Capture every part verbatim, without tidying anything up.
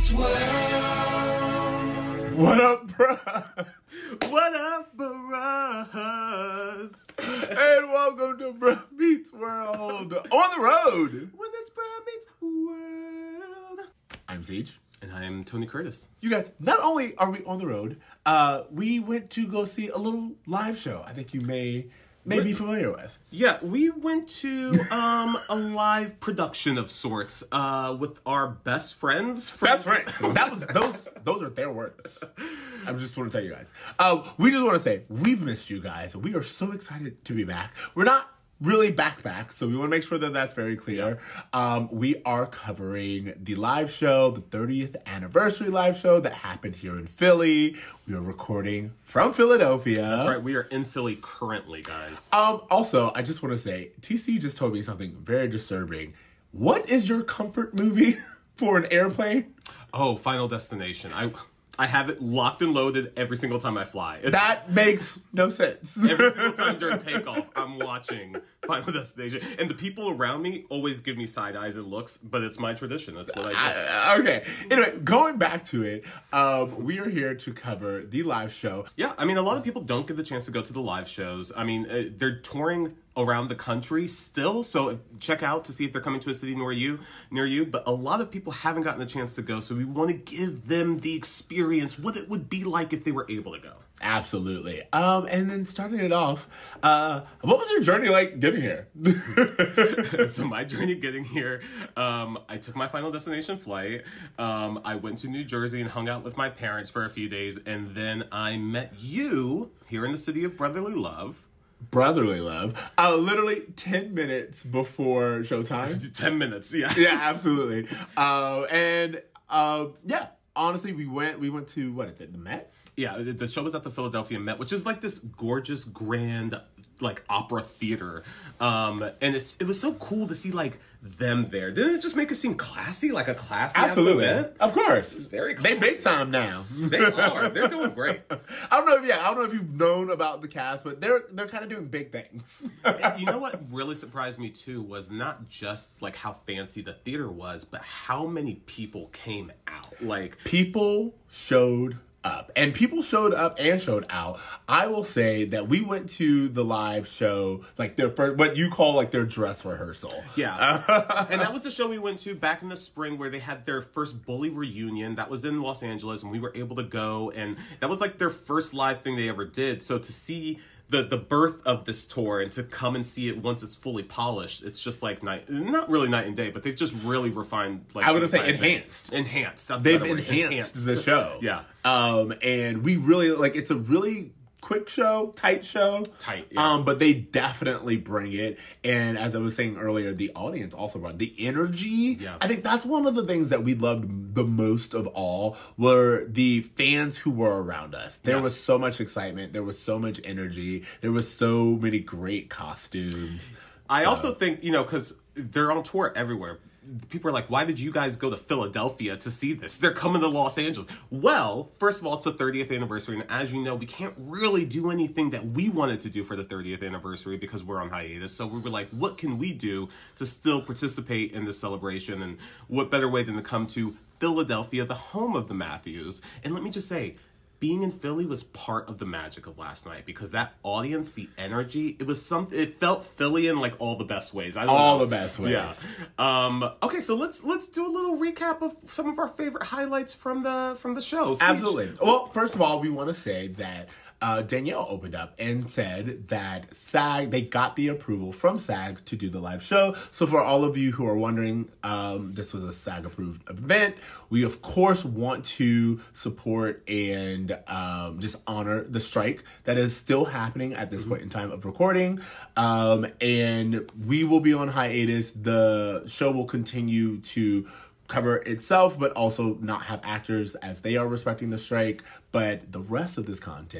Beats World. What up, bruh? What up, bruhs? And welcome to Bruh Beats World on the road. When it's Bruh Beats World. I'm Siege. And I'm Tony Curtis. You guys, not only are we on the road, uh, we went to go see a little live show I think you may may be familiar with. Yeah, we went to um, a live production of sorts uh, with our best friends. Best friends. That was those. Those are their words. I just want to tell you guys. Uh, we just want to say we've missed you guys. We are so excited to be back. We're not really back back, so we want to make sure that that's very clear. Um, we are covering the live show, the thirtieth anniversary live show that happened here in Philly. We are recording from Philadelphia. That's right. We are in Philly currently, guys. Um, also, I just want to say, T C just told me something very disturbing. What is your comfort movie for an airplane? Oh, Final Destination. I I have it locked and loaded every single time I fly. It's, That makes no sense. every single time during takeoff, I'm watching Final Destination. And the people around me always give me side eyes and looks, but it's my tradition. That's what I do. I- okay. Anyway, going back to it, um, we are here to cover the live show. Yeah, I mean, a lot of people don't get the chance to go to the live shows. I mean, uh, they're touring around the country still, so if, check out to see if they're coming to a city near you, near you. But a lot of people haven't gotten a chance to go, so we want to give them the experience, what it would be like if they were able to go. Absolutely. Um, and then starting it off, uh, what was your journey like getting here? So my journey getting here, um, I took my Final Destination flight. Um, I went to New Jersey and hung out with my parents for a few days, and then I met you here in the city of brotherly love. Brotherly love. Uh, literally ten minutes before showtime. Ten minutes, yeah. Yeah, absolutely. Uh, and uh, yeah, honestly, we went. We went to what is it? The Met. Yeah, the show was at the Philadelphia Met, which is like this gorgeous, grand, like opera theater. Um, and it's, it was so cool to see like them there. Didn't it just make it seem classy, like a classy Absolutely, event? of course. It's very They classy. big time now. They are. They're doing great. I don't know if yeah, I don't know if you've known about the cast, but they're they're kind of doing big things. And you know what really surprised me too was not just like how fancy the theater was, but how many people came out. Like People showed up, and people showed up and showed out. I will say that we went to the live show, like their first, what you call like their dress rehearsal. Yeah. And that was the show we went to back in the spring where they had their first Bully reunion. That was in Los Angeles, and we were able to go, and that was like their first live thing they ever did. So to see the the birth of this tour and to come and see it once it's fully polished, it's just like night, not really night and day, but they've just really refined. Like I would say refined thing. enhanced. Enhanced. That's They've the better word. enhanced, the show. Yeah. Um, and we really like it's a really quick show, tight show. Tight, yeah. Um, but they definitely bring it. And as I was saying earlier, the audience also brought the energy. Yeah. I think that's one of the things that we loved the most of all were the fans who were around us. There Yeah. was so much excitement. There was so much energy. There was so many great costumes. I So- also think, you know, because they're on tour everywhere. People are like, why did you guys go to Philadelphia to see this? They're coming to Los Angeles. Well, first of all, it's the thirtieth anniversary. And as you know, we can't really do anything that we wanted to do for the thirtieth anniversary because we're on hiatus. So we were like, what can we do to still participate in this celebration? And what better way than to come to Philadelphia, the home of the Matthews? And let me just say, being in Philly was part of the magic of last night because that audience, the energy, it was some. It felt Philly in like all the best ways. I don't All know. the best ways. Yeah. Um, okay, so let's let's do a little recap of some of our favorite highlights from the from the show. Siege. Absolutely. Well, first of all, we want to say that uh, Danielle opened up and said that SAG, they got the approval from SAG to do the live show. So for all of you who are wondering, um, this was a SAG-approved event. We, of course, want to support and um, just honor the strike that is still happening at this point in time of recording. Um, and we will be on hiatus. The show will continue to cover itself, but also not have actors as they are respecting the strike. But the rest of this content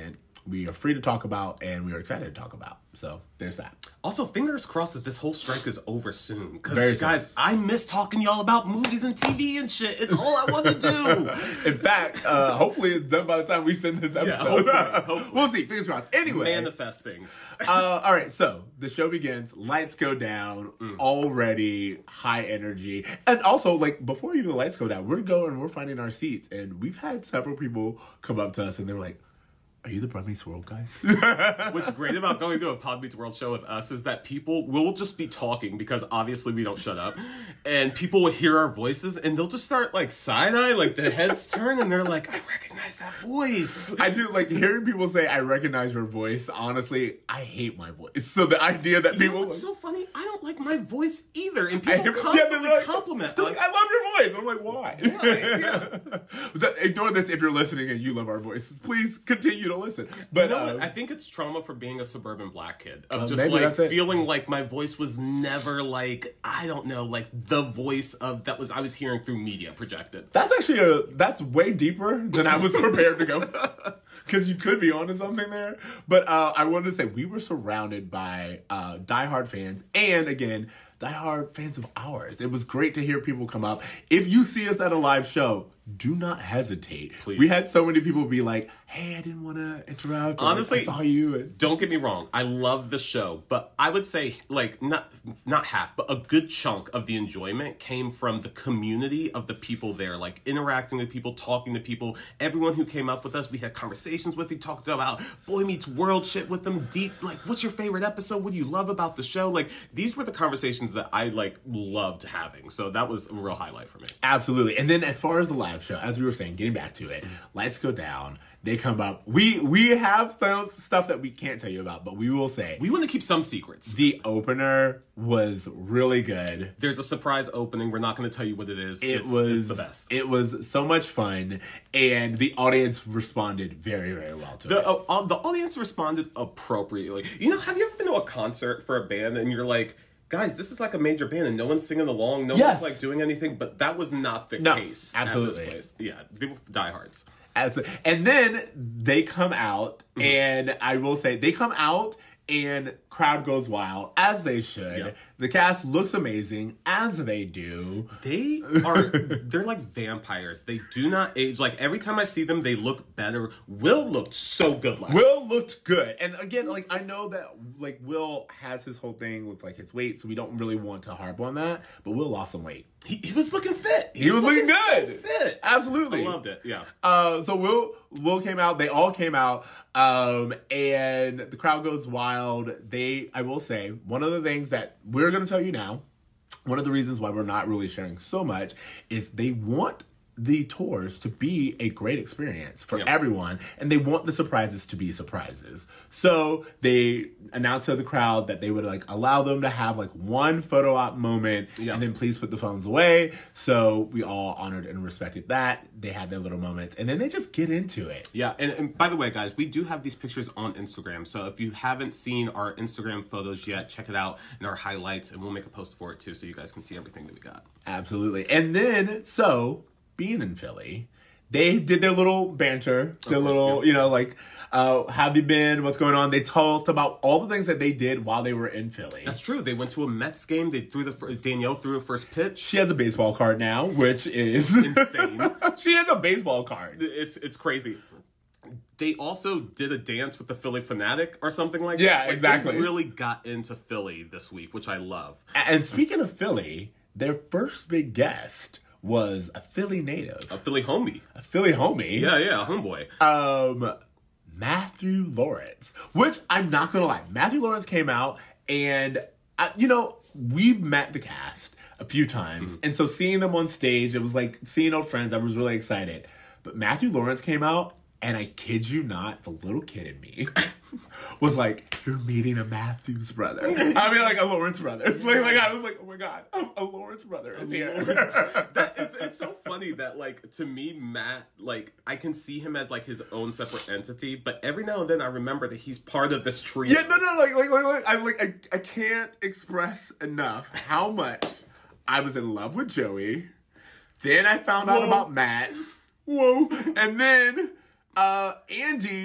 we are free to talk about and we are excited to talk about. So there's that. Also, fingers crossed that this whole strike is over soon. Very Because, guys, soon. I miss talking to y'all about movies and T V and shit. It's all I want to do. In fact, uh, hopefully it's done by the time we send this episode. hopefully, hopefully. We'll see. Fingers crossed. Anyway. Manifesting. uh, all right, so the show begins. Lights go down. Mm. Already high energy. And also, like, before even the lights go down, we're going, we're finding our seats. And we've had several people come up to us and they were like, are you the Pod Meets World guys? What's great about going to a Pod Meets World show with us is that people will just be talking because obviously we don't shut up. And people will hear our voices and they'll just start like side-eye, like the heads turn and they're like, I recognize that voice. I do, like, hearing people say, I recognize your voice, honestly, I hate my voice. So the idea that You know people... what's so funny? I don't like my voice either. And I people hear- yeah, constantly they're like- compliment they're us. like, I love your voice. I'm like, why? Why? Yeah. That- Ignore this if you're listening and you love our voices. Please continue to listen. But You know what? um, I think it's trauma for being a suburban black kid. Of Uh, just maybe like that's it. feeling like my voice was never like, I don't know, like the voice of that was I was hearing through media projected. that's actually a that's way deeper than I was prepared to go. Because you could be onto something there. But uh, I wanted to say we were surrounded by uh, diehard fans and, again, diehard fans of ours. It was great to hear people come up. If you see us at a live show, do not hesitate. Please. We had so many people be like, hey, I didn't want to interrupt. or, like, Honestly, I saw you. And... Don't get me wrong, I love the show, but I would say like not not half, but a good chunk of the enjoyment came from the community of the people there, like interacting with people, talking to people. Everyone who came up with us, we had conversations with. He talked about Boy Meets World shit with them, deep like, what's your favorite episode? What do you love about the show? Like these were the conversations that I like loved having. So that was a real highlight for me. Absolutely. And then as far as the live show, as we were saying, getting back to it, lights go down. They come up. We we have some stuff that we can't tell you about, but we will say We want to keep some secrets. the opener was really good. There's a surprise opening. We're not going to tell you what it is. It it's, was it's the best. It was so much fun, and the audience responded very, very well to The it. uh, uh, the audience responded appropriately. You know, have you ever been to a concert for a band and you're like, guys, this is like a major band and no one's singing along, no Yes. one's like doing anything, but that was not the No, case. absolutely. At this place. Yeah, they were diehards. As, and then they come out, and I will say they come out, and crowd goes wild, as they should. Yeah. The cast looks amazing, as they do. They are, they're like vampires. They do not age. Like every time I see them, they look better. Will looked so good last Will looked good. And again, like, I know that, like, Will has his whole thing with, like, his weight, so we don't really want to harp on that, but Will lost some weight. He, he was looking fit. He, was, looking, good. So fit. Absolutely. I loved it. Yeah. Uh, so Will Will came out. They all came out, um, and the crowd goes wild. They, I will say, one of the things that we're going to tell you now, one of the reasons why we're not really sharing so much is they want the tours to be a great experience for Yep. everyone, and they want the surprises to be surprises. So they announced to the crowd that they would like allow them to have like one photo op moment, Yep. and then please put the phones away. So we all honored and respected that. They had their little moments, and then they just get into it. Yeah, and, and by the way, guys, we do have these pictures on Instagram. So if you haven't seen our Instagram photos yet, check it out in our highlights, and we'll make a post for it too, so you guys can see everything that we got. Absolutely. And then, so, being in Philly, they did their little banter, their course, little, yeah. you know, like, uh, how have you been? What's going on? They talked about all the things that they did while they were in Philly. That's true. They went to a Mets game. They threw the fir- Danielle threw a first pitch. She has a baseball card now, which is Insane. She has a baseball card. It's it's crazy. They also did a dance with the Philly Fanatic or something like Yeah, that. Like, exactly. They really got into Philly this week, which I love. And speaking of Philly, their first big guest was a Philly native, A Philly homie. a Philly homie. Yeah, yeah, a homeboy. Um, Matthew Lawrence, which I'm not gonna lie, Matthew Lawrence came out, and I, you know, we've met the cast a few times, Mm-hmm. and so seeing them on stage, it was like seeing old friends. I was really excited, but Matthew Lawrence came out, and I kid you not, the little kid in me was like, "You're meeting a Matthews brother." I mean, like a Lawrence brother. Like, like I was like, "Oh my god, a Lawrence brother is here." that it's, it's so funny that like to me Matt, like I can see him as like his own separate entity, but every now and then I remember that he's part of this trio. Yeah, no, no, like, like, like, like I like, I, I can't express enough how much I was in love with Joey. Then I found out Whoa. about Matt. Whoa, and then uh, Andy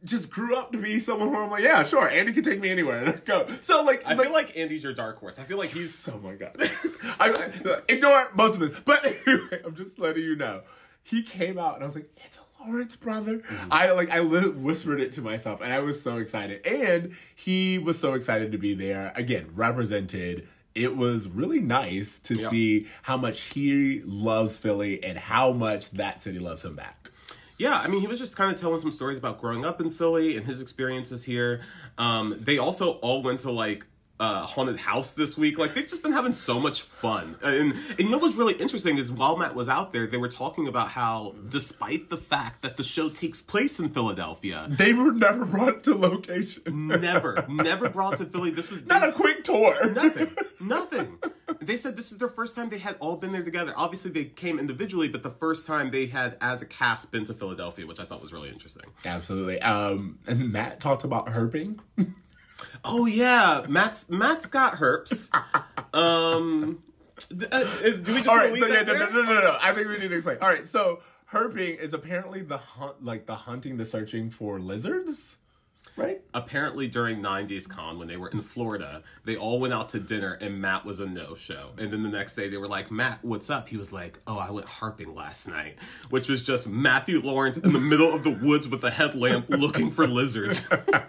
just grew up to be someone where I'm like, yeah, sure, Andy can take me anywhere and go. So like, I like, feel like Andy's your dark horse. I feel like he's. Oh my god. I, I, ignore most of this, but anyway, I'm just letting you know. He came out and I was like, it's a Lawrence brother. Mm-hmm. I like I li- whispered it to myself, and I was so excited. And he was so excited to be there again, represented. It was really nice to yep. see how much he loves Philly and how much that city loves him back. Yeah, I mean, he was just kind of telling some stories about growing up in Philly and his experiences here. Um, they also all went to, like, uh, haunted house this week. Like, they've just been having so much fun. And, and you know what's really interesting is while Matt was out there, they were talking about how, despite the fact that the show takes place in Philadelphia... They were never brought to location. Never. Never brought to Philly. This was... Not they, a quick tour. Nothing. Nothing. They said this is their first time they had all been there together. Obviously, they came individually, but the first time they had, as a cast, been to Philadelphia, which I thought was really interesting. Absolutely. Um, and Matt talked about herping. Oh, yeah. Matt's Matt's got herps. um, uh, do we just all right, leave so that yeah, there? no, no, no, no. I think we need to explain. All right, so herping is apparently the hunt, like the hunting, the searching for lizards. Right? Apparently during nine days Con, when they were in Florida, they all went out to dinner and Matt was a no-show. And then the next day they were like, Matt, what's up? He was like, oh, I went harping last night. Which was just Matthew Lawrence in the middle of the woods with a headlamp looking for lizards.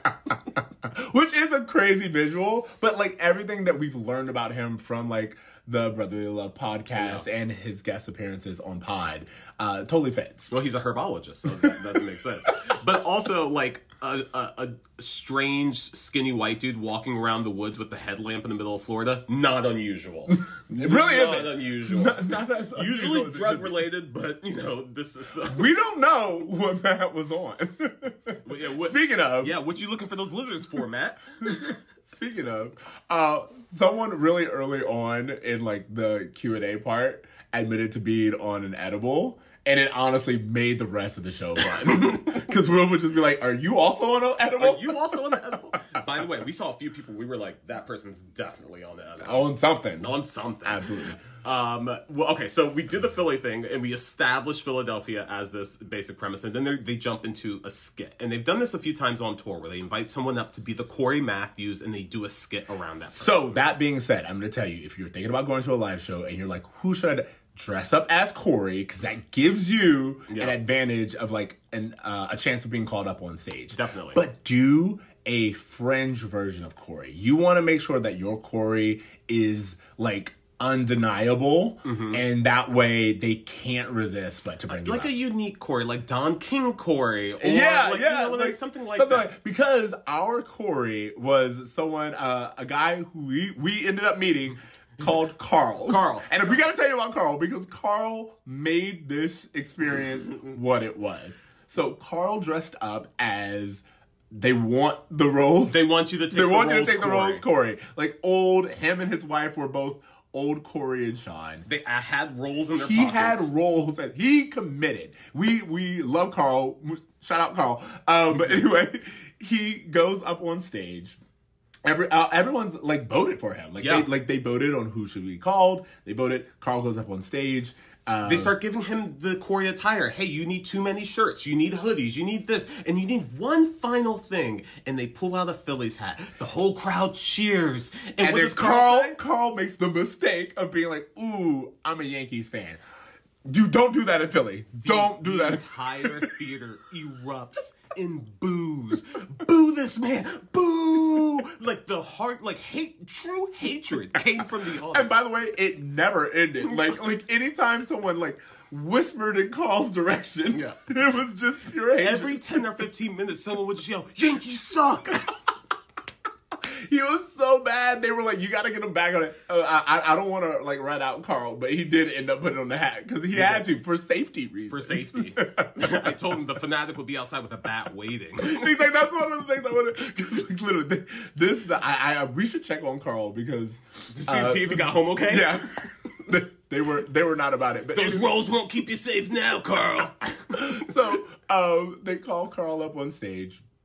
Which is a crazy visual, but like everything that we've learned about him from like the Brotherly Love podcast yeah. and his guest appearances on Pod uh, totally fits. Well, he's a herbologist, so that doesn't make sense. But also, like, a, a, a strange, skinny white dude walking around the woods with the headlamp in the middle of Florida, not unusual. It really not isn't. unusual. Not, not as Usually unusual drug-related, but, you know, this is... The... We don't know what Matt was on. Well, yeah, what, Speaking of... Yeah, what you looking for those lizards for, Matt? Speaking of, uh, someone really early on in like the Q and A part admitted to being on an edible, and it honestly made the rest of the show fun. Because Will would just be like, "Are you also on an edible? Are you also on an edible?" By the way, we saw a few people. We were like, "That person's definitely on an edible." On something. On something. Absolutely. Um, well, okay, so we did the Philly thing, and we established Philadelphia as this basic premise, and then they jump into a skit. And they've done this a few times on tour, where they invite someone up to be the Corey Matthews, and they do a skit around that person. So, that being said, I'm going to tell you, if you're thinking about going to a live show, and you're like, who should I dress up as Corey? Because that gives you yeah. an advantage of, like, an, uh, a chance of being called up on stage. Definitely. But do a fringe version of Corey. You want to make sure that your Corey is, like, undeniable, mm-hmm. and that way they can't resist but to bring you like up. A unique Corey, like Don King Corey, or yeah, like, yeah, you know, like, something like something that. Like, because our Corey was someone, uh, a guy who we we ended up meeting called Carl. Carl, and we got to tell you about Carl because Carl made this experience what it was. So Carl dressed up as. They want the roles. They want you to take. They the want roles, you to take Corey. the roles, Corey. Like old him and his wife were both old Corey and Sean. They uh, had roles in their he pockets. had roles that he committed. We we love Carl. Shout out Carl. Um, but anyway, he goes up on stage. Every uh, everyone's like voted for him. Like yeah. they like they voted on who should be called. They voted. Carl goes up on stage. Um, they start giving him the Corey attire. Hey, you need too many shirts. You need hoodies. You need this. And you need one final thing. And they pull out a Phillies hat. The whole crowd cheers. And, and what then does Carl, Carl, say? Carl makes the mistake of being like, ooh, I'm a Yankees fan. You don't do that in Philly. The, don't do the that. The entire theater erupts in boos. Boo this man. Boo. Like the heart, like hate, true hatred came from the audience. And by the way, it never ended. Like, like anytime someone like whispered in Carl's direction, yeah. it was just pure hatred. Every ten or fifteen minutes, someone would just yell, Yankees suck. He was so bad. They were like, "You got to get him back on it." Uh, I, I don't want to like rat out Carl, but he did end up putting on the hat because he yeah. had to for safety reasons. For safety, I told him the fanatic would be outside with a bat waiting. He's like, "That's one of the things I want to." Like, literally, this, the, I, I, we should check on Carl because to see, uh, see if he got home okay. Yeah, they, they were they were not about it. But those rolls won't keep you safe now, Carl. So um, they call Carl up on stage.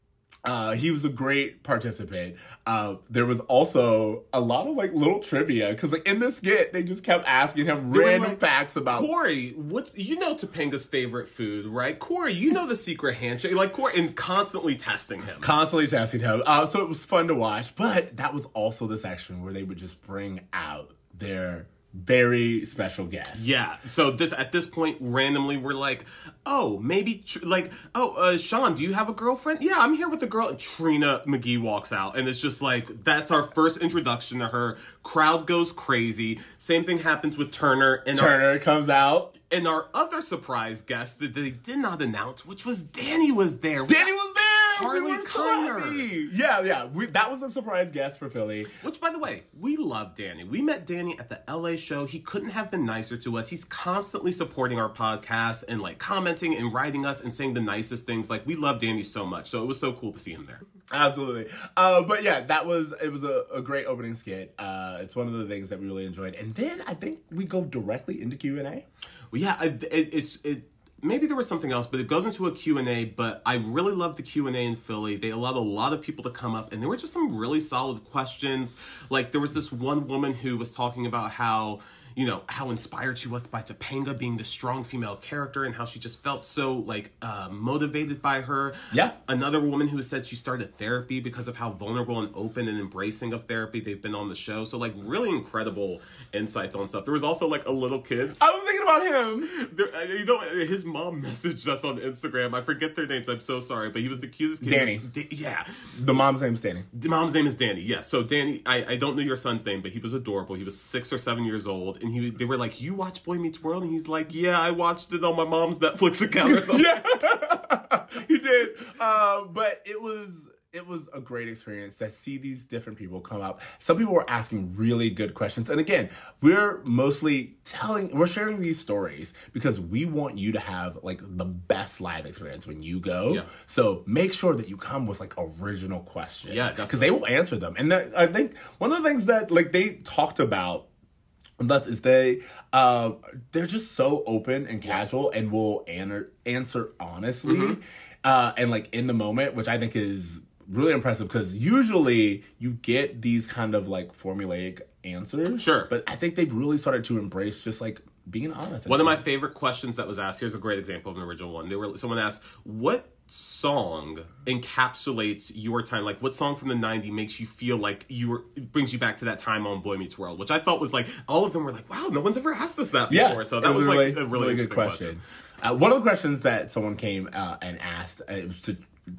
Uh, he was a great participant. Uh, there was also a lot of like little trivia because like in this skit they just kept asking him They were random like, facts about Corey. What's you know Topanga's favorite food, right? Corey, you know the secret handshake, like Corey, and constantly testing him. constantly testing him. Uh, so it was fun to watch, but that was also the section where they would just bring out their very special guest. Yeah. So this at this point, randomly, we're like, oh, maybe tr- like, oh, uh, Sean, do you have a girlfriend? Yeah, I'm here with a girl. And Trina McGee walks out, and it's just like that's our first introduction to her. Crowd goes crazy. Same thing happens with Turner. And Turner our, comes out. and our other surprise guest that they did not announce, which was Danny was there. Danny was there. Harley we were so Kiner. happy. Yeah, yeah. We, that was a surprise guest for Philly. Which, by the way, we love Danny. We met Danny at the L A show. He couldn't have been nicer to us. He's constantly supporting our podcast and like commenting and writing us and saying the nicest things. Like, we love Danny so much. So it was so cool to see him there. Absolutely. Uh, but yeah, that was, it was a, a great opening skit. Uh, it's one of the things that we really enjoyed. And then I think we go directly into Q and A. Well, yeah, it, it, it's... It, Maybe there was something else, but it goes into a Q and A, but I really love the Q and A in Philly. They allowed a lot of people to come up, and there were just some really solid questions. Like, there was this one woman who was talking about how, you know, how inspired she was by Topanga being the strong female character and how she just felt so, like, uh, motivated by her. Yeah. Another woman who said she started therapy because of how vulnerable and open and embracing of therapy they've been on the show. So, like, really incredible insights on stuff. There was also, like, a little kid. I was thinking about him. There, you know, his mom messaged us on Instagram. I forget their names. I'm so sorry, but he was the cutest kid. Danny. Da- yeah. The mom's name's Danny. The mom's name is Danny. Yeah. So Danny, I, I don't know your son's name, but he was adorable. He was six or seven years old, and he they were like, "You watch Boy Meets World?" And he's like, "Yeah, I watched it on my mom's Netflix account or something." Yeah, he did. Uh, but it was it was a great experience to see these different people come up. Some people were asking really good questions, and again, we're mostly telling, we're sharing these stories because we want you to have like the best live experience when you go. Yeah. So make sure that you come with like original questions. Yeah, because they will answer them. And that, I think one of the things that like they talked about. And thus is they uh, they're just so open and casual and will an- answer honestly mm-hmm. uh, and like in the moment, which I think is really impressive because usually you get these kind of like formulaic answers. Sure. But I think they've really started to embrace just like being honest. One of my favorite questions that was asked, here's a great example of an original one. They were someone asked, what song encapsulates your time? Like, what song from the nineties makes you feel like you were, brings you back to that time on Boy Meets World? Which I thought was like, all of them were like, wow, no one's ever asked us that yeah, before. So that was, was like really, a really, really good question. question. Uh, one of the questions that someone came uh, and asked, uh, it was to,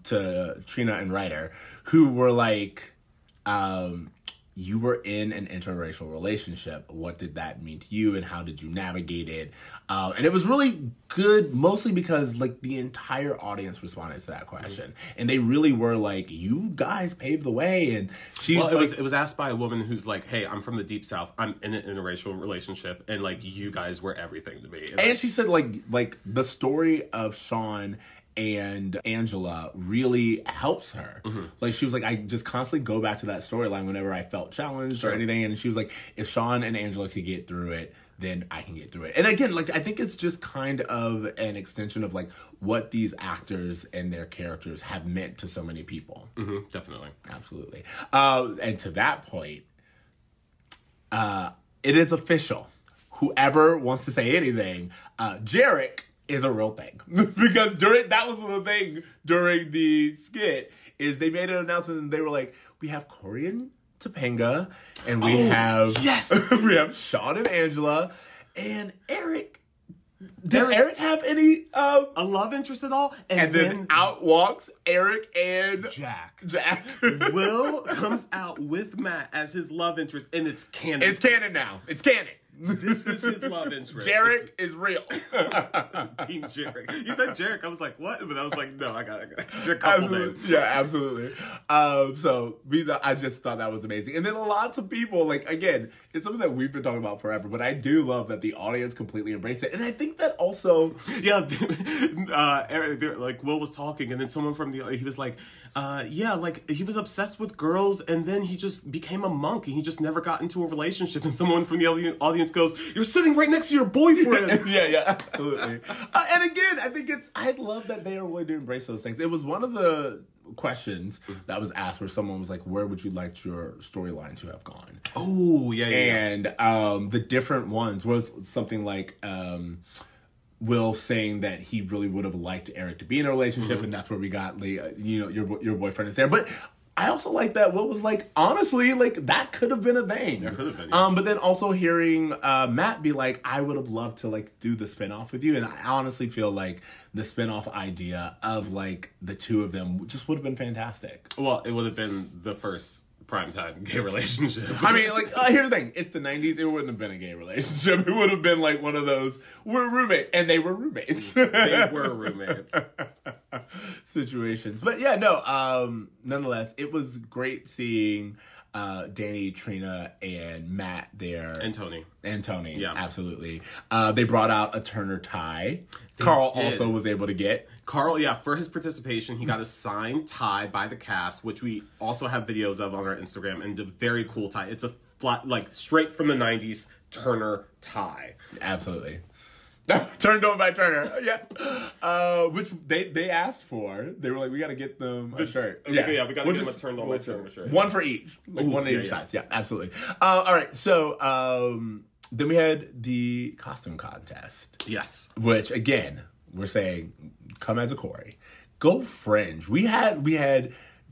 to Trina and Ryder, who were like, um, you were in an interracial relationship. What did that mean to you, and how did you navigate it? Uh, and it was really good, mostly because like the entire audience responded to that question, mm-hmm. and they really were like, "You guys paved the way." And she well, was it like, was it was asked by a woman who's like, "Hey, I'm from the Deep South. I'm in an interracial relationship, and like you guys were everything to me." And, and like, she said, like, like the story of Sean and Angela really helps her. Mm-hmm. Like, she was like, I just constantly go back to that storyline whenever I felt challenged sure. or anything. And she was like, if Sean and Angela could get through it, then I can get through it. And again, like, I think it's just kind of an extension of like what these actors and their characters have meant to so many people. Mm-hmm, definitely. Absolutely. Uh, and to that point, uh, it is official. Whoever wants to say anything, uh, Jarek is a real thing. Because during that was the thing during the skit is they made an announcement and they were like, we have Corey and Topanga, and we oh, have yes, we have Sean and Angela, and Eric. Did Eric, Eric have any uh, a love interest at all? And, and then, then out walks Eric and Jack. Jack. Will comes out with Matt as his love interest, and it's canon. It's canon now. It's canon. This is his love interest. Jarek it's, is real. Team Jarek. You said Jarek. I was like, what? But I was like, no, I got it. They're couple names. Yeah, absolutely. Um, so we, I just thought that was amazing. And then lots of people, like, again, it's something that we've been talking about forever, but I do love that the audience completely embraced it. And I think that also... Yeah, uh, Eric, like, Will was talking, and then someone from the... He was like, uh, yeah, like, he was obsessed with girls, and then he just became a monk, and he just never got into a relationship. And someone from the audience goes, you're sitting right next to your boyfriend. yeah, yeah, absolutely. uh, and again, I think it's, I love that they are willing to embrace those things. It was one of the, questions that was asked where someone was like, where would you like your storyline to have gone? Oh, yeah, yeah. And um, the different ones was something like um, Will saying that he really would have liked Eric to be in a relationship, mm-hmm. and that's where we got, like, you know, your your boyfriend is there. But I also like that Will was like, honestly, like, that could have been a thing. That could have been, yeah. Um, but then also hearing uh, Matt be like, I would have loved to, like, do the spinoff with you. And I honestly feel like the spinoff idea of, like, the two of them just would have been fantastic. Well, it would have been the first primetime gay relationship. I mean, like, uh, here's the thing. It's the nineties. It wouldn't have been a gay relationship. It would have been, like, one of those, we're roommates. And they were roommates. They were roommates. Situations. But, yeah, no, um, nonetheless, it was great seeing uh, Danny, Trina, and Matt there. And Tony. And Tony, yeah. Absolutely. Uh, they brought out a Turner tie. They Carl did. Also was able to get. Carl, yeah, for his participation, he got a signed tie by the cast, which we also have videos of on our Instagram, and a very cool tie. It's a flat, like, straight from the nineties Turner tie. Absolutely. Turned on by Turner, yeah. Uh, which they, they asked for. They were like, we got to get them a shirt. Yeah, yeah we got to we'll get them a turned on by Turner shirt. One for each. Like, Ooh, one on yeah, each yeah. side. Yeah, absolutely. Uh, all right, so um, then we had the costume contest. Yes. Which, again, we're saying, come as a Corey. Go fringe. We had, we had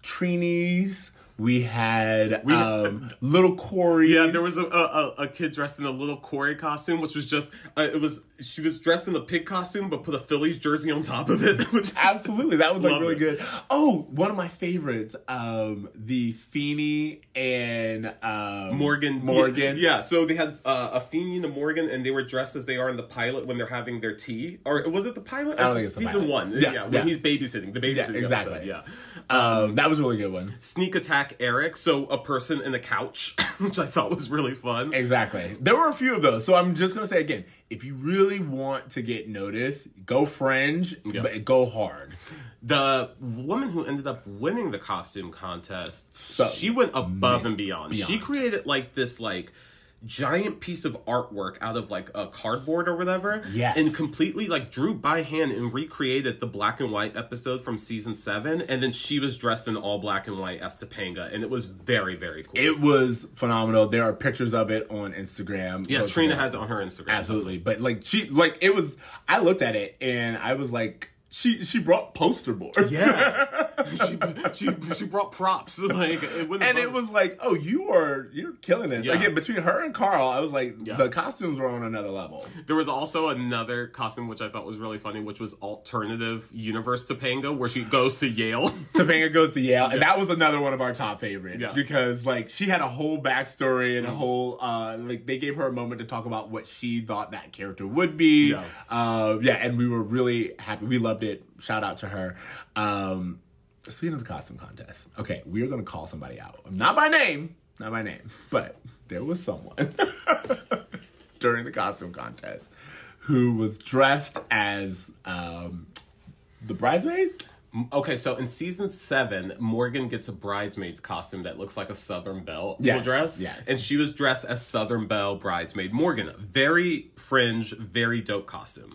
Trini's. We had we, um, little Corey. Yeah, there was a, a a kid dressed in a little Corey costume, which was just uh, it was she was dressed in a pig costume, but put a Phillies jersey on top of it. Which absolutely, that was like really it. good. Oh, one of my favorites, um, the Feeney and um, Morgan. Morgan. Yeah, so they had uh, a Feeney and a Morgan, and they were dressed as they are in the pilot when they're having their tea. Or was it the pilot? I don't think it's season the pilot. one. Yeah, yeah, when yeah. he's babysitting the babysitting yeah, exactly. episode. Yeah, um, um, that was a really good one. Sneak attack Eric, so a person in a couch, which I thought was really fun. Exactly. There were a few of those. So I'm just going to say again, if you really want to get noticed, go fringe, yep. but go hard. The woman who ended up winning the costume contest, so, she went above man, and beyond. beyond. She created like this like giant piece of artwork out of like a cardboard or whatever. Yes. And completely like drew by hand and recreated the black and white episode from season seven. And then she was dressed in all black and white as Topanga. And it was very, very cool. It was phenomenal. There are pictures of it on Instagram. Yeah, Trina has it on her Instagram. Absolutely. But like she like it was I looked at it and I was like She she brought poster boards. Yeah, she, she she brought props. Like, it and it was like, oh, you are you're killing it. Yeah. Again, between her and Carl, I was like, yeah. the costumes were on another level. There was also another costume which I thought was really funny, which was alternative universe Topanga, where she goes to Yale. Topanga goes to Yale, and yeah. that was another one of our top favorites yeah. because like she had a whole backstory and a whole uh like they gave her a moment to talk about what she thought that character would be. Yeah, uh, yeah and we were really happy. We loved it. Shout out to her. Um, speaking of the costume contest, okay, we are going to call somebody out. Not by name, not by name, but there was someone during the costume contest who was dressed as um, the bridesmaid. Okay, so in season seven, Morgan gets a bridesmaid's costume that looks like a Southern Belle yes, dress. Yes. And she was dressed as Southern Belle bridesmaid Morgan. Very fringe, very dope costume.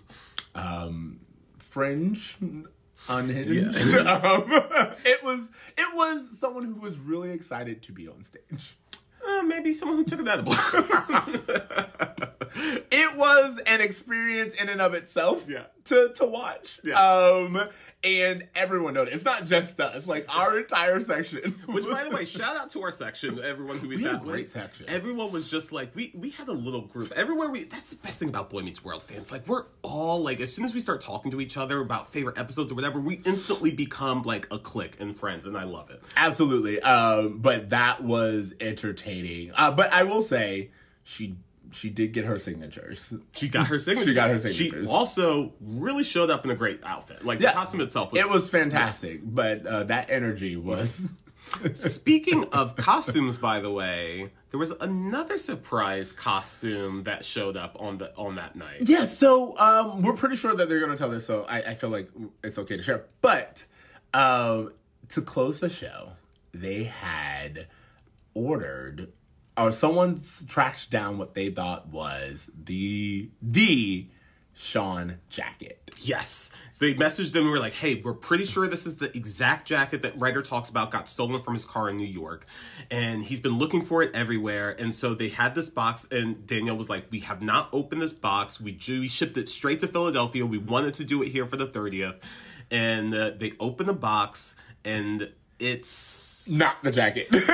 Um... Fringe, unhinged. Yeah. um, it was it was someone who was really excited to be on stage. Uh, maybe someone who took an edible. It was an experience in and of itself. Yeah. To to watch. Yeah. Um, and everyone noticed. It's not just us. Like our entire section. Which, by the way, shout out to our section. Everyone who we, we sat had a great with. section. Everyone was just like we we had a little group. Everywhere we. That's the best thing about Boy Meets World fans. Like we're all like as soon as we start talking to each other about favorite episodes or whatever, we instantly become like a clique and friends, and I love it. Absolutely. Um, but that was entertaining. Uh, but I will say she. She did get her signatures. She got her signatures. She got her signatures. She also really showed up in a great outfit. Like, yeah, the costume itself was... It was fantastic, yeah. but uh, that energy was... Speaking of costumes, by the way, there was another surprise costume that showed up on the on that night. Yeah, so um, we're pretty sure that they're going to tell this, so I, I feel like it's okay to share. But um, to close the show, they had ordered... or someone's tracked down what they thought was the the Sean jacket. Yes. So they messaged them and were like, hey, we're pretty sure this is the exact jacket that Ryder talks about got stolen from his car in New York. And he's been looking for it everywhere. And so they had this box, and Danielle was like, we have not opened this box. We, we shipped it straight to Philadelphia. We wanted to do it here for the thirtieth. And uh, they opened the box, and it's... Not the jacket. It's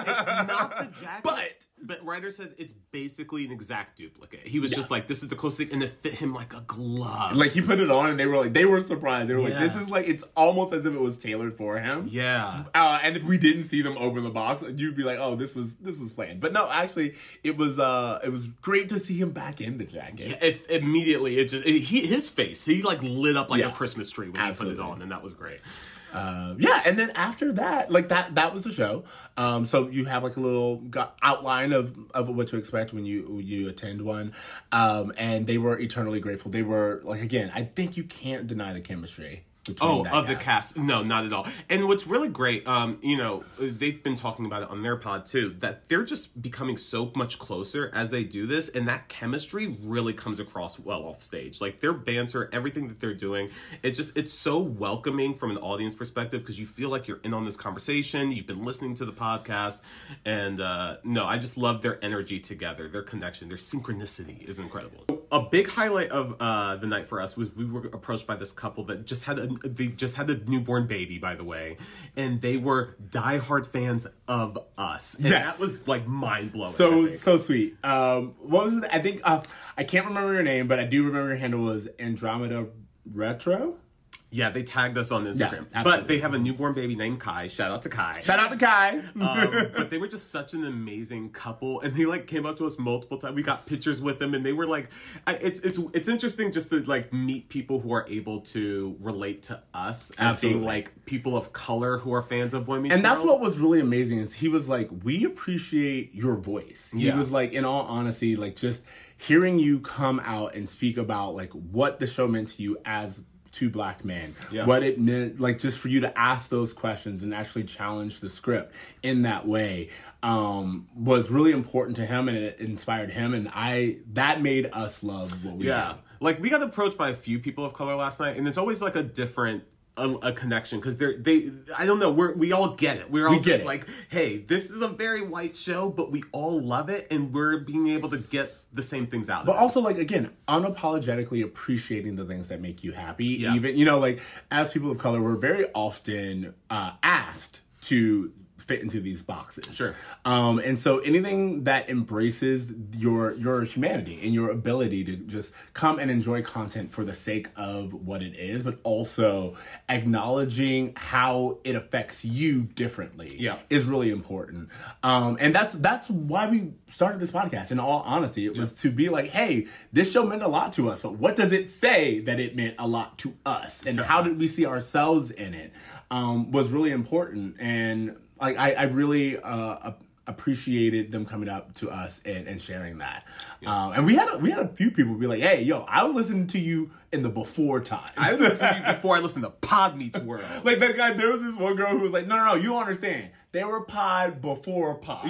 not the jacket. But... But Ryder says it's basically an exact duplicate. He was Yeah. just like, this is the closest thing, and it fit him like a glove. Like, he put it on, and they were like, they were surprised. They were Yeah. like, this is like, it's almost as if it was tailored for him. Yeah. Uh, and if we didn't see them open the box, you'd be like, oh, this was this was planned. But no, actually, it was uh, it was great to see him back in the jacket. Yeah, if immediately, it just, it, he, his face, he like lit up like Yeah. a Christmas tree when Absolutely. he put it on, and that was great. Uh, yeah, and then after that, like that, that was the show. Um, so you have like a little gu- outline of, of what to expect when you when you attend one. Um, and they were eternally grateful. They were like, again, I think you can't deny the chemistry. Oh, that of the cast. No, not at all. And what's really great, um, you know, they've been talking about it on their pod too, that they're just becoming so much closer as they do this, and that chemistry really comes across well off stage. Like their banter, everything that they're doing, it's just, it's so welcoming from an audience perspective because you feel like you're in on this conversation, you've been listening to the podcast, and uh, no, I just love their energy together, their connection, their synchronicity is incredible. A big highlight of uh, the night for us was we were approached by this couple that just had a they just had a newborn baby, by the way, and they were diehard fans of us. And Yes. that was like mind blowing. So so sweet. Um, what was it? I think uh, I can't remember your name, but I do remember your handle was Andromeda Retro. Yeah, they tagged us on Instagram. Yeah, but they have a newborn baby named Kai. Shout out to Kai. Shout out to Kai. um, but they were just such an amazing couple, and they like came up to us multiple times. We got pictures with them, and they were like, I, "It's it's it's interesting just to like meet people who are able to relate to us as Absolutely. being like people of color who are fans of Boy Meets And that's World. what was really amazing is he was like, we appreciate your voice. He Yeah. was like, in all honesty, like just hearing you come out and speak about like what the show meant to you as two black men, Yeah. what it meant, like just for you to ask those questions and actually challenge the script in that way, um, was really important to him, and it inspired him, and I that made us love what we Yeah, did. like we got approached by a few people of color last night, and it's always like a different a, a connection because they're they I don't know we're we all get it we're all We get just it. like, hey, this is a very white show, but we all love it, and we're being able to get the same things out of But it. also, like, again, unapologetically appreciating the things that make you happy. Yeah. Even, you know, like, as people of color, we're very often uh, asked to fit into these boxes. Sure. Um, and so anything that embraces your your humanity and your ability to just come and enjoy content for the sake of what it is, but also acknowledging how it affects you differently Yeah. is really important. Um, and that's that's why we started this podcast. In all honesty, it was to be like, hey, this show meant a lot to us, but what does it say that it meant a lot to us? And To how us. did we see ourselves in it? Um, was really important. And like I, I really uh, ap- appreciated them coming up to us and, and sharing that. Um, and we had a, we had a few people be like, "Hey, yo, I was listening to you in the before times." I was listening to you before I listened to Pod Meets World. Like that guy, there was this one girl who was like, "No, no, no, you don't understand. They were pod before pod."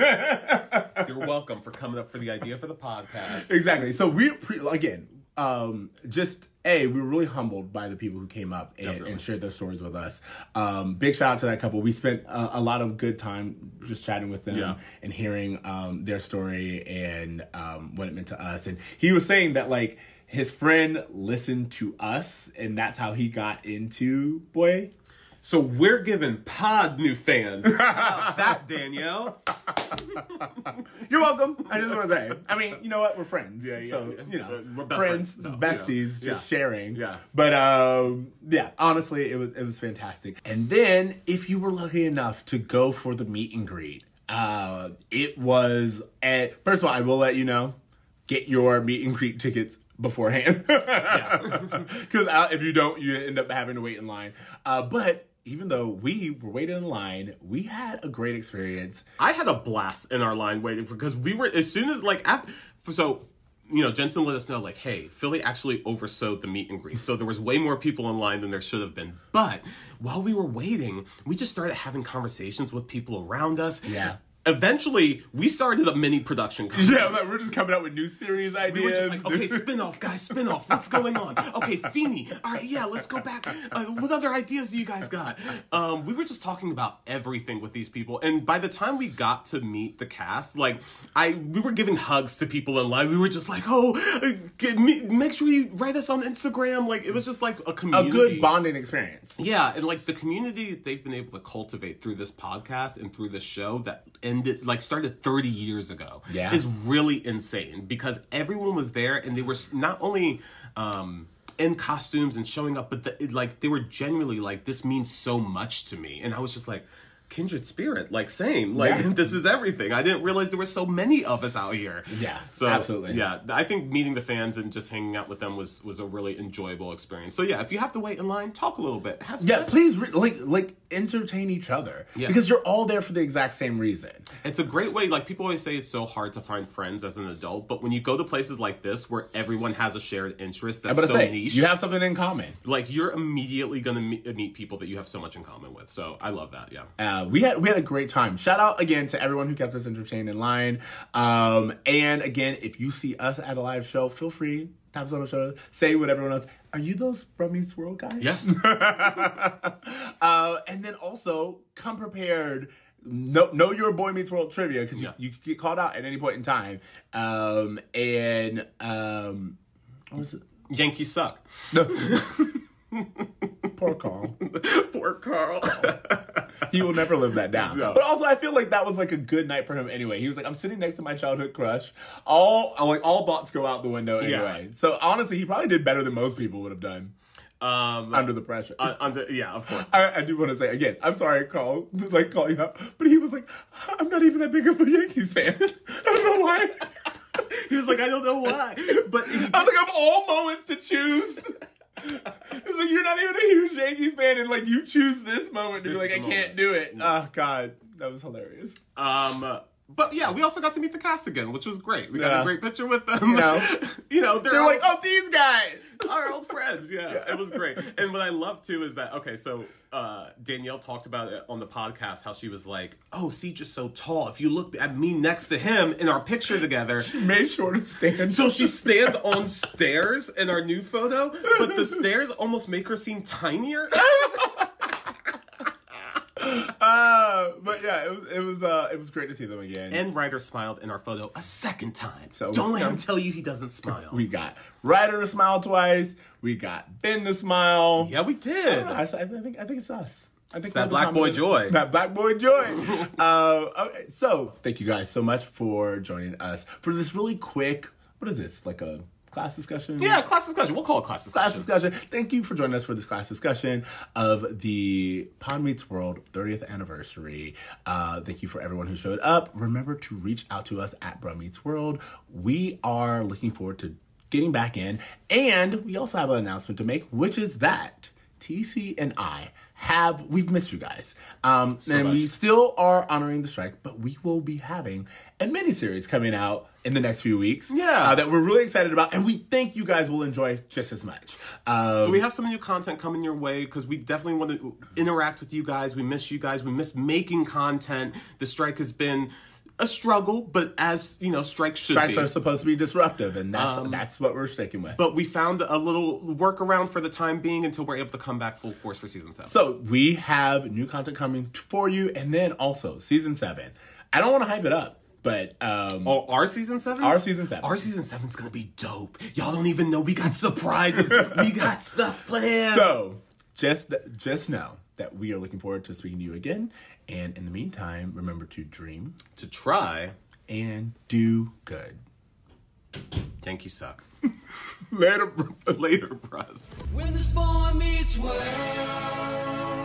Yeah. You're welcome for coming up for the idea for the podcast. Exactly. So we pre- again, um, just a we were really humbled by the people who came up and, Definitely. and shared their stories with us. Um, big shout out to that couple. We spent a, a lot of good time just chatting with them Yeah. and hearing um, their story and um, what it meant to us. And he was saying that like his friend listened to us, and that's how he got into Boy. So we're giving Pod new fans. How about that, Danielle? You're welcome. I just want to say. I mean, you know what? We're friends. Yeah, yeah, So, yeah. you know, So we're best friends, friends, so, you besties, know. just Yeah. sharing. Yeah. But um, yeah, honestly, it was it was fantastic. And then, if you were lucky enough to go for the meet and greet, uh, it was at first of all, I will let you know, get your meet and greet tickets beforehand. Because uh, if you don't, you end up having to wait in line. Uh, but even though we were waiting in line, we had a great experience. I had a blast in our line waiting for, because we were, as soon as like after, so you know, Jensen let us know like, hey, Philly actually oversold the meet and greet, so there was way more people in line than there should have been. But while we were waiting, we just started having conversations with people around us. Yeah. eventually, we started a mini production company. Yeah, like, we're just coming up with new series ideas. We were just like, okay, spin-off, guys, spin-off. What's going on? Okay, Feeny. All right, yeah, let's go back. Uh, what other ideas do you guys got? Um, we were just talking about everything with these people. And by the time we got to meet the cast, like, I we were giving hugs to people in line. We were just like, oh, get me, make sure you write us on Instagram. Like, it was just like a community. A good bonding experience. Yeah, and like the community they've been able to cultivate through this podcast and through this show that ended, like, started thirty years ago. Yeah. Is really insane because everyone was there and they were not only um, in costumes and showing up, but the, it, like they were genuinely like, this means so much to me. And I was just like, kindred spirit, like same, like yeah. This is everything. I didn't realize there were so many of us out here. Yeah, so absolutely. Yeah, I think meeting the fans and just hanging out with them was was a really enjoyable experience. So yeah, if you have to wait in line, talk a little bit. Have yeah, sex. please re- like like entertain each other Yeah. because you're all there for the exact same reason. It's a great way. Like people always say, it's so hard to find friends as an adult, but when you go to places like this where everyone has a shared interest that's I'm so gonna say, niche, you have something in common. like you're immediately gonna meet, meet people that you have so much in common with. So I love that. Yeah. Uh, we had we had a great time. Shout out again to everyone who kept us entertained in line. Um, and again, if you see us at a live show, feel free, tap us on the shoulder, say what everyone else. Are you those Bro Meets World guys? Yes. uh, and then also come prepared. Know, know your Boy Meets World trivia because you, Yeah. you could get called out at any point in time. Um, and um, what was it? Yankees suck. Poor Carl. Poor Carl. He will never live that down. No. But also, I feel like that was like a good night for him anyway. He was like, I'm sitting next to my childhood crush. All like all thoughts go out the window anyway. Yeah. So honestly, he probably did better than most people would have done Um, under the pressure. uh, under, yeah, of course. I, I do want to say again, I'm sorry, Carl, to, like call you out, but he was like, I'm not even that big of a Yankees fan. I don't know why. He was like, I don't know why, but he, I was like, I'm all moments to choose. It was like, you're not even a huge Yankees fan, and like you choose this moment to This be like, I is the can't moment. do it. No. Oh God, that was hilarious. um. But yeah, we also got to meet the cast again, which was great. We got Yeah. a great picture with them. You know. you know, they're, They're all- like, oh, these guys. our old friends. Yeah, it was great. And what I love too is that, okay, so uh, Danielle talked about it on the podcast, how she was like, oh, Siege is so tall. If you look at me next to him in our picture together. Made sure to stand. So she stands on stairs in our new photo, but the stairs almost make her seem tinier. Uh, but yeah, it was it was uh it was great to see them again. And Ryder smiled in our photo a second time. So- Don't let him tell you he doesn't smile. We got Ryder to smile twice. We got Ben to smile. yeah, we I, did. don't know, I, I think I think it's us. I think that we're the black boy common- joy. That black boy joy. uh, okay, so thank you guys so much for joining us for this really quick. What is this? Like a class discussion? Yeah, class discussion. We'll call it class discussion. Class discussion. Thank you for joining us for this class discussion of the Pod Meets World thirtieth anniversary. Uh, thank you for everyone who showed up. Remember to reach out to us at Bro Meets World. We are looking forward to getting back in. And we also have an announcement to make, which is that T C and I have, we've missed you guys. Um, So and much. we still are honoring the strike, but we will be having a mini-series coming out in the next few weeks. Yeah. Uh, that we're really excited about, and we think you guys will enjoy just as much. Um, So we have some new content coming your way because we definitely want to interact with you guys. We miss you guys. We miss making content. The strike has been a struggle, but as you know, strikes should strikes be. are supposed to be disruptive, and that's Um, that's what we're sticking with. But we found a little workaround for the time being until we're able to come back full force for season seven. So we have new content coming for you, and then also season seven. I don't want to hype it up, but um, Oh, our season seven? our season seven. Our season seven's gonna be dope. Y'all don't even know we got surprises. We got stuff planned. So just just know that we are looking forward to speaking to you again. And in the meantime, remember to dream to try, and do good. Yankees suck. Later. Later, bros. When this boy meets world.